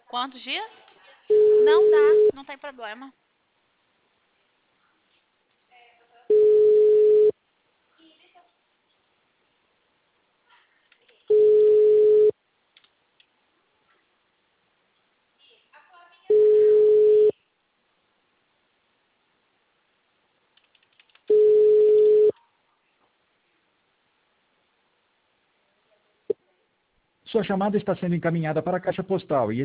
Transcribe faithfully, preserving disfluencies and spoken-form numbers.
Quantos dias? Não dá, não tem problema. Sua chamada está sendo encaminhada para a caixa postal e